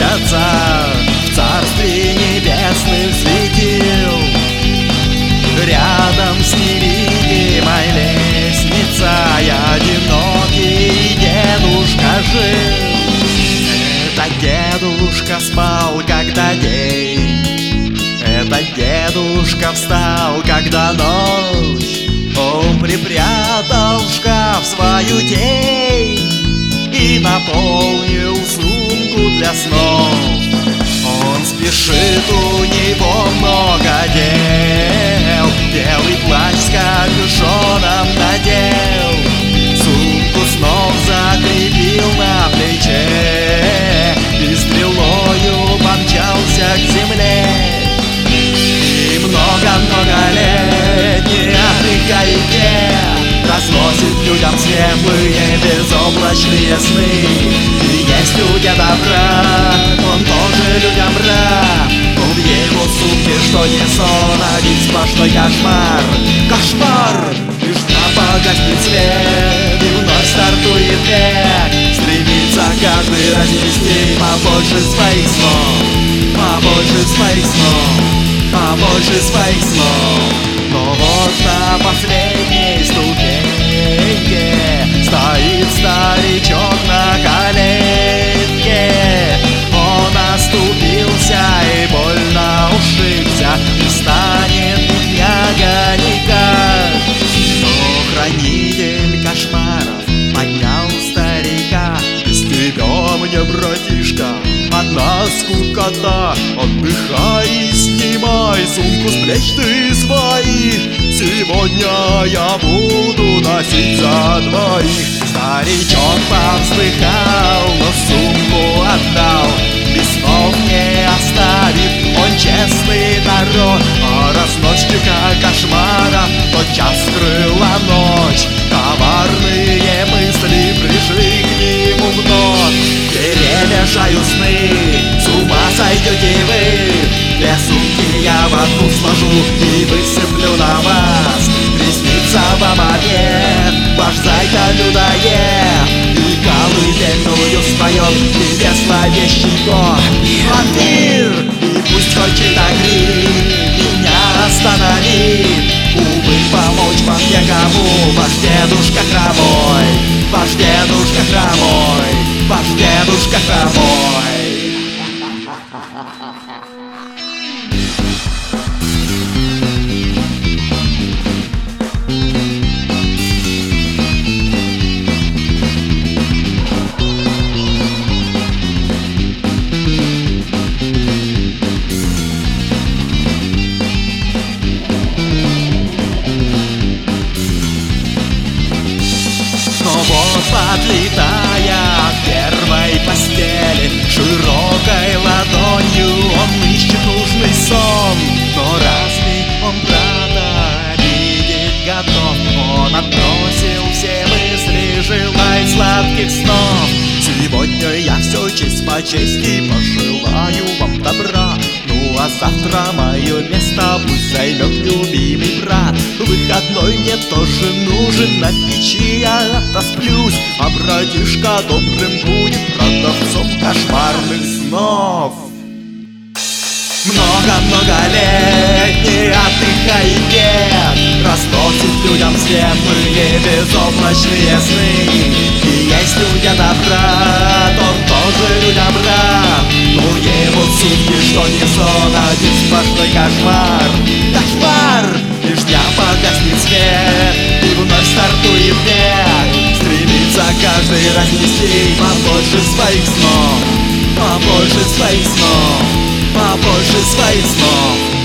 месяца в царстве небесных светил. Рядом с невидимой лестницей одинокий дедушка жил. Этот дедушка спал, когда день, этот дедушка встал, когда ночь. Он припрятал в шкаф свою тень и наполнил сумку для снов. Он спешит, у него много дел, белый плащ с капюшоном надел, сумку снов закрепил на плече и стрелою помчался к земле. И много-много лет не отдыхайте, разносит людям светлые безоблачные сны. И есть у деда брат, он тоже людям рад, но в его сумке что не сон, один сплошной кошмар. Кошмар! Лишь дня погаснет свет, и вновь стартует век. Стремится каждый разнести побольше своих снов, побольше своих снов, побольше своих снов. Но вот на последней ступеньке стоит старичок на коленке. Он оступился и больно ушибся, и станет бедняга никак. Но хранитель кошмаров поднял старика: без тебя мне, братишка, одна скукота. Отдыхай и снимай сумку с плеч ты своих, сегодня я буду носить за двоих. Старичок повздыхал, но сумку отдал, без снов не оставит он честный народ. А разносчика кошмара тотчас скрыла ночь, коварные мысли пришли к нему вновь. Перемешаю сны, с ума сойдете вы, две сумки я в одну сложу и высыплю на вас. Приснится вам обед, ваш зайка-людоед, и колыбельную споет тебе зловещий год. Вампир, и пусть хочет крик меня остановит, увы, помочь вам никому. Ваш дедушка хромой, ваш дедушка хромой, ваш дедушка хромой. Подлетая к первой постели, широкой ладонью он ищет нужный сон. Но разве он брата обидеть готов? Он отбросил все мысли, желая сладких снов. Сегодня я все честь по чести пожелаю вам добра. Ну а завтра мое место пусть займет любимый брат. Выходной мне тоже нужен, на печи я отосплюсь, а братишка добрым будет продавцом кошмарных снов. Много-много лет не отдыха и нет, разносит людям светлые безоблачные сны. И есть у деда брат, он тоже людям рад, но его сумки что не сон, один сплошной кошмар. Кошмар! Лишь дня погаснет свет, и вновь стартует век. Стремится каждый разнести побольше своих снов, побольше своих снов, побольше своих снов.